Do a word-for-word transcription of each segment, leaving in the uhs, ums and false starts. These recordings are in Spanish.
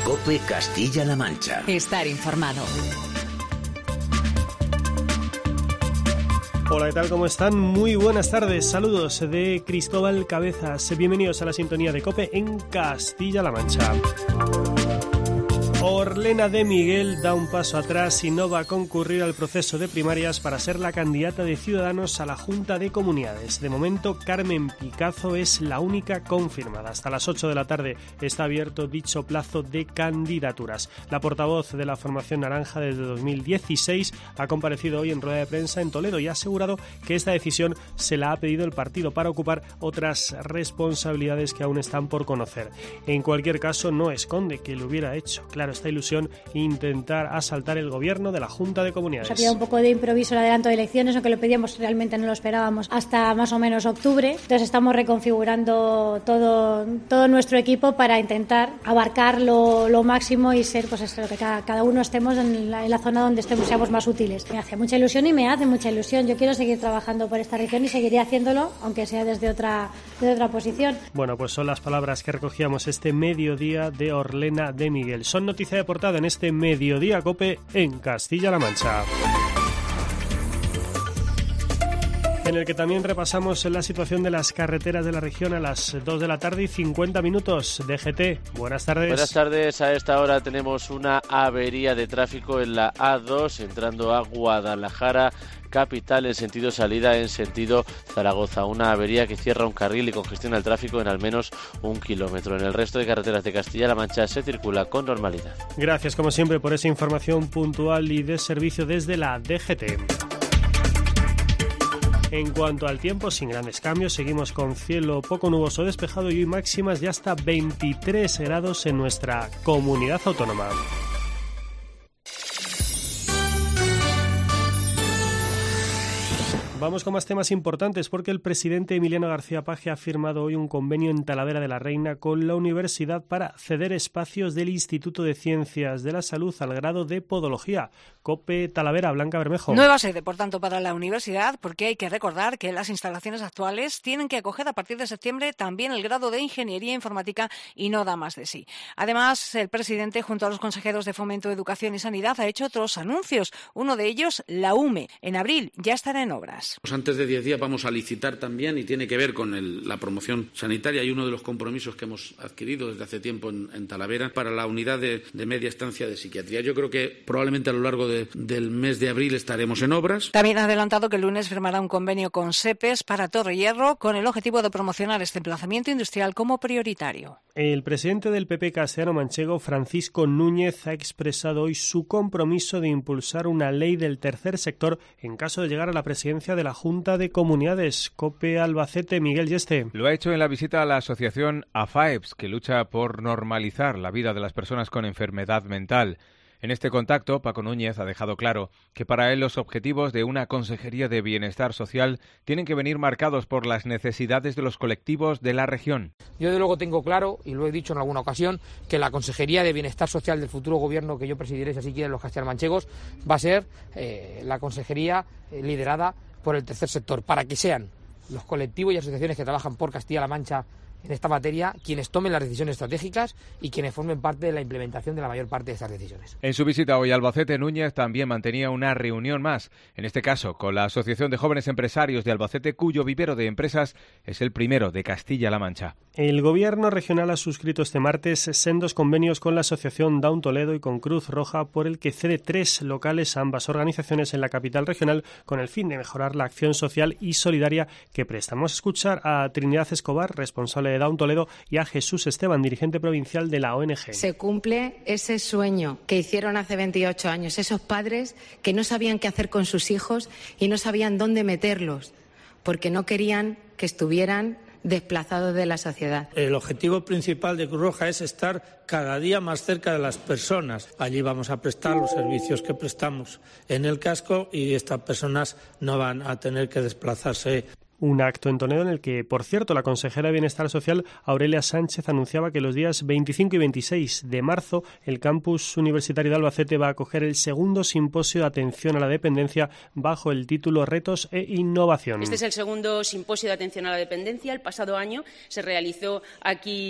COPE Castilla-La Mancha. Estar informado. Hola, ¿qué tal? ¿Cómo están? Muy buenas tardes. Saludos de Cristóbal Cabezas. Bienvenidos a la sintonía de COPE en Castilla-La Mancha. Orlena de Miguel da un paso atrás y no va a concurrir al proceso de primarias para ser la candidata de Ciudadanos a la Junta de Comunidades. De momento, Carmen Picazo es la única confirmada. Hasta las ocho de la tarde está abierto dicho plazo de candidaturas. La portavoz de la formación naranja desde dos mil dieciséis ha comparecido hoy en rueda de prensa en Toledo y ha asegurado que esta decisión se la ha pedido el partido para ocupar otras responsabilidades que aún están por conocer. En cualquier caso, no esconde que lo hubiera hecho. Claro, esta ilusión intentar asaltar el gobierno de la Junta de Comunidades. Nos ha pillado un poco de improviso el adelanto de elecciones, aunque lo pedíamos, realmente no lo esperábamos hasta más o menos octubre. Entonces estamos reconfigurando todo, todo nuestro equipo para intentar abarcar lo, lo máximo y ser, pues eso, que cada, cada uno estemos en la, en la zona donde estemos, seamos más útiles. Me hace mucha ilusión y me hace mucha ilusión. Yo quiero seguir trabajando por esta región y seguiré haciéndolo, aunque sea desde otra, desde otra posición. Bueno, pues son las palabras que recogíamos este mediodía de Orlena de Miguel. Son noticias de portada en este Mediodía COPE en Castilla-La Mancha, en el que también repasamos la situación de las carreteras de la región a las dos de la tarde y cincuenta minutos. D G T, buenas tardes. Buenas tardes, a esta hora tenemos una avería de tráfico en la A dos entrando a Guadalajara capital en sentido salida en sentido Zaragoza. Una avería que cierra un carril y congestiona el tráfico en al menos un kilómetro. En el resto de carreteras de Castilla-La Mancha se circula con normalidad. Gracias como siempre por esa información puntual y de servicio desde la D G T. En cuanto al tiempo, sin grandes cambios, seguimos con cielo poco nuboso despejado y hoy máximas de hasta veintitrés grados en nuestra comunidad autónoma. Vamos con más temas importantes porque el presidente Emiliano García Paje ha firmado hoy un convenio en Talavera de la Reina con la universidad para ceder espacios del Instituto de Ciencias de la Salud al grado de Podología. COPE Talavera, Blanca Bermejo. Nueva sede, por tanto, para la universidad, porque hay que recordar que las instalaciones actuales tienen que acoger a partir de septiembre también el grado de Ingeniería Informática y no da más de sí. Además, el presidente, junto a los consejeros de Fomento, Educación y Sanidad, ha hecho otros anuncios. Uno de ellos, la U M E. En abril ya estará en obras. Pues antes de diez días vamos a licitar también y tiene que ver con el, la promoción sanitaria y uno de los compromisos que hemos adquirido desde hace tiempo en, en Talavera para la unidad de, de media estancia de psiquiatría. Yo creo que probablemente a lo largo de, del mes de abril estaremos en obras. También ha adelantado que el lunes firmará un convenio con SEPES para Torrehierro con el objetivo de promocionar este emplazamiento industrial como prioritario. El presidente del P P castellano-manchego, Francisco Núñez, ha expresado hoy su compromiso de impulsar una ley del tercer sector en caso de llegar a la presidencia de la Junta de Comunidades. COPE Albacete, Miguel Yeste. Lo ha hecho en la visita a la asociación AFAEPS, que lucha por normalizar la vida de las personas con enfermedad mental. En este contacto, Paco Núñez ha dejado claro que para él los objetivos de una Consejería de Bienestar Social tienen que venir marcados por las necesidades de los colectivos de la región. Yo de luego tengo claro, y lo he dicho en alguna ocasión, que la Consejería de Bienestar Social del futuro gobierno que yo presidiré, si así quieren los castellano-manchegos, va a ser eh, la consejería eh, liderada por el tercer sector, para que sean los colectivos y asociaciones que trabajan por Castilla-La Mancha en esta materia quienes tomen las decisiones estratégicas y quienes formen parte de la implementación de la mayor parte de estas decisiones. En su visita hoy a Albacete, Núñez también mantenía una reunión más, en este caso con la Asociación de Jóvenes Empresarios de Albacete, cuyo vivero de empresas es el primero de Castilla-La Mancha. El Gobierno regional ha suscrito este martes sendos convenios con la Asociación Down Toledo y con Cruz Roja, por el que cede tres locales a ambas organizaciones en la capital regional con el fin de mejorar la acción social y solidaria que prestan. Vamos a escuchar a Trinidad Escobar, responsable de Down Toledo, y a Jesús Esteban, dirigente provincial de la O N G. Se cumple ese sueño que hicieron hace veintiocho años, esos padres que no sabían qué hacer con sus hijos y no sabían dónde meterlos, porque no querían que estuvieran desplazados de la sociedad. El objetivo principal de Cruz Roja es estar cada día más cerca de las personas. Allí vamos a prestar los servicios que prestamos en el casco y estas personas no van a tener que desplazarse. Un acto en Toledo en el que, por cierto, la consejera de Bienestar Social, Aurelia Sánchez, anunciaba que los días veinticinco y veintiséis de marzo el campus universitario de Albacete va a acoger el segundo simposio de atención a la dependencia bajo el título Retos e Innovación. Este es el segundo simposio de atención a la dependencia. El pasado año se realizó aquí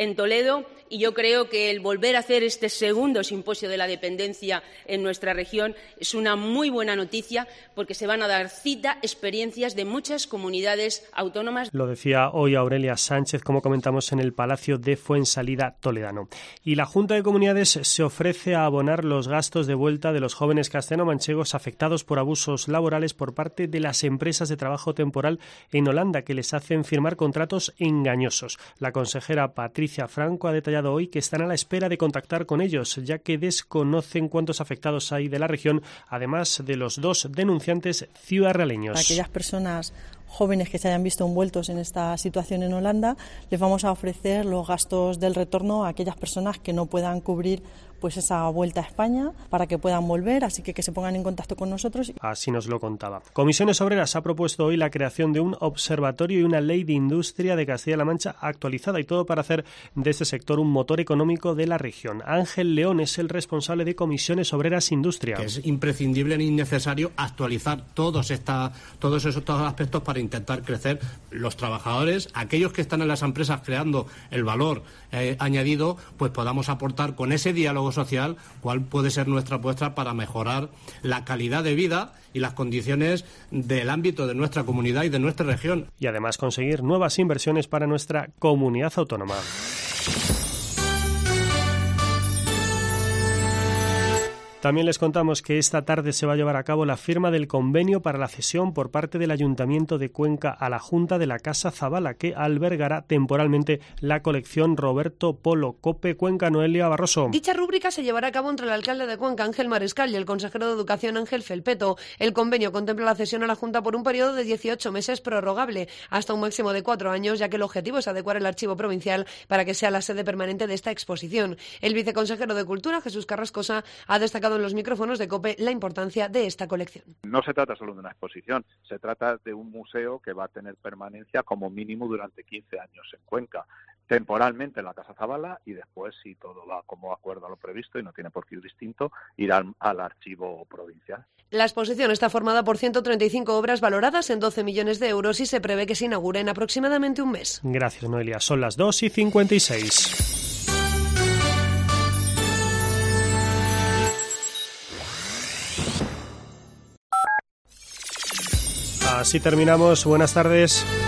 en Toledo, y yo creo que el volver a hacer este segundo simposio de la dependencia en nuestra región es una muy buena noticia, porque se van a dar cita experiencias de muchas comunidades autónomas. Lo decía hoy Aurelia Sánchez, como comentamos, en el Palacio de Fuensalida toledano. Y la Junta de Comunidades se ofrece a abonar los gastos de vuelta de los jóvenes castellano-manchegos afectados por abusos laborales por parte de las empresas de trabajo temporal en Holanda, que les hacen firmar contratos engañosos. La consejera Patricia Franco ha detallado hoy que están a la espera de contactar con ellos, ya que desconocen cuántos afectados hay de la región, además de los dos denunciantes ciudadrealeños. Aquellas personas jóvenes que se hayan visto envueltos en esta situación en Holanda, les vamos a ofrecer los gastos del retorno a aquellas personas que no puedan cubrir pues esa vuelta a España, para que puedan volver, así que que se pongan en contacto con nosotros. Así nos lo contaba. Comisiones Obreras ha propuesto hoy la creación de un observatorio y una ley de industria de Castilla-La Mancha actualizada, y todo para hacer de este sector un motor económico de la región. Ángel León es el responsable de Comisiones Obreras Industria. Que es imprescindible y necesario actualizar todos, esta, todos esos todos aspectos para intentar crecer los trabajadores, aquellos que están en las empresas creando el valor eh, añadido, pues podamos aportar con ese diálogo social cuál puede ser nuestra apuesta para mejorar la calidad de vida y las condiciones del ámbito de nuestra comunidad y de nuestra región. Y además conseguir nuevas inversiones para nuestra comunidad autónoma. También les contamos que esta tarde se va a llevar a cabo la firma del convenio para la cesión por parte del Ayuntamiento de Cuenca a la Junta de la Casa Zabala, que albergará temporalmente la colección Roberto Polo. COPE Cuenca, Noelia Barroso. Dicha rúbrica se llevará a cabo entre el alcalde de Cuenca, Ángel Mariscal, y el consejero de Educación, Ángel Felpeto. El convenio contempla la cesión a la Junta por un periodo de dieciocho meses prorrogable, hasta un máximo de cuatro años, ya que el objetivo es adecuar el archivo provincial para que sea la sede permanente de esta exposición. El viceconsejero de Cultura, Jesús Carrascosa, ha destacado en los micrófonos de COPE la importancia de esta colección. No se trata solo de una exposición, se trata de un museo que va a tener permanencia como mínimo durante quince años en Cuenca, temporalmente en la Casa Zabala, y después, si todo va como acuerdo a lo previsto y no tiene por qué ir distinto, irá al, al archivo provincial. La exposición está formada por ciento treinta y cinco obras valoradas en doce millones de euros y se prevé que se inaugure en aproximadamente un mes. Gracias, Noelia. Son las dos y cincuenta y seis. Así terminamos. Buenas tardes.